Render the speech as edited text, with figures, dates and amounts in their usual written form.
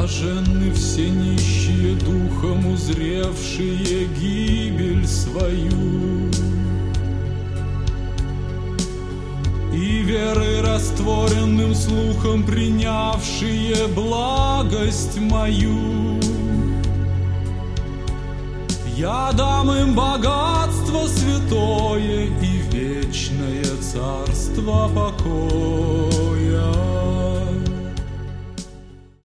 Блаженны все нищие духом, узревшие гибель свою, и верой растворенным слухом принявшие благость мою. Я дам им богатство святое и вечное царство покоя.